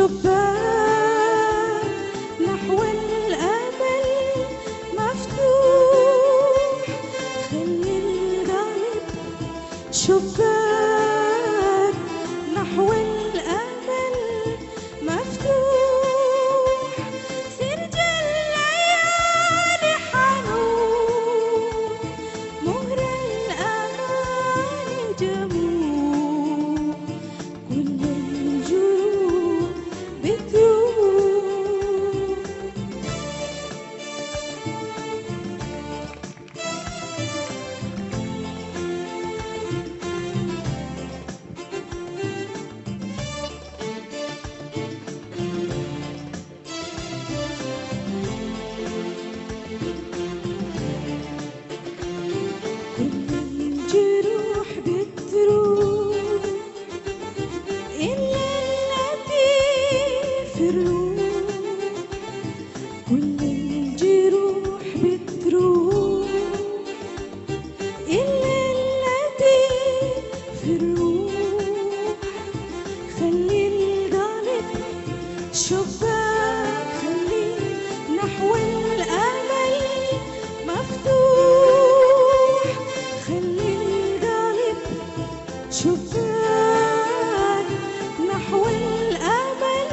شباك نحو الأمل مفتوح، خلي القلب شباك نحو الأمل مفتوح، سرج الليالي حنون، مهر الأماني جموع، كل الجروح بتروح. الجروح بتروح إلا التي في الروح، كل الجروح بتروح إلا التي في الروح، خلي القلب شباك، خلي نحو الأمل مفتوح، خلي القلب شباك نحو الأمل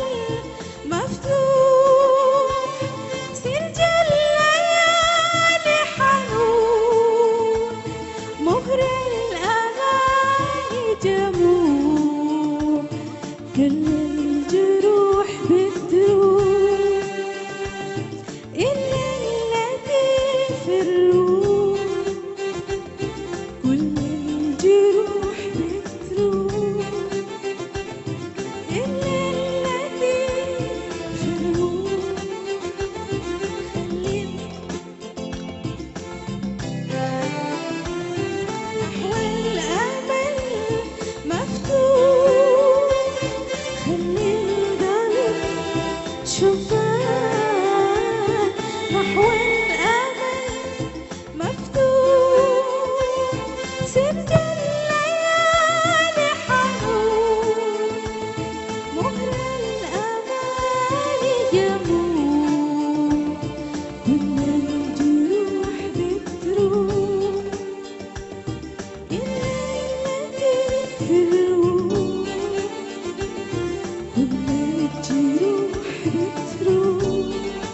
مفتوح، سرج الليالي حنون، مهر الأماني جموع، كل الجروح بتروح إلا التي في الروح، كل الجروح بتروح إلا التي في الروح، خلي نحو الأمل مفتوح، خلي القلب شباك نحو الأمل مفتوح، سرج الليالي حنون، مهر الأماني جموع، كل الجروح بتروح إلا التي في الروح، كل الجروح بتروح،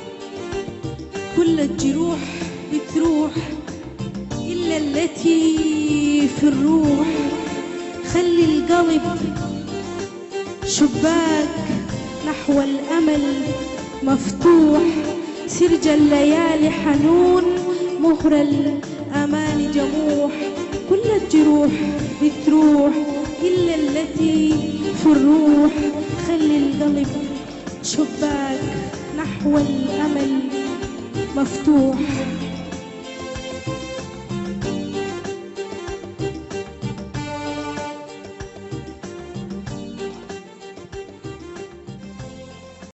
كل الجروح بتروح إلا التي في الروح، خلي القلب شباك نحو الأمل مفتوح، سرج الليالي حنون، مهر الأمان جموح، كل الجروح بتروح إلا التي في الروح، خلي القلب شباك نحو الأمل مفتوح.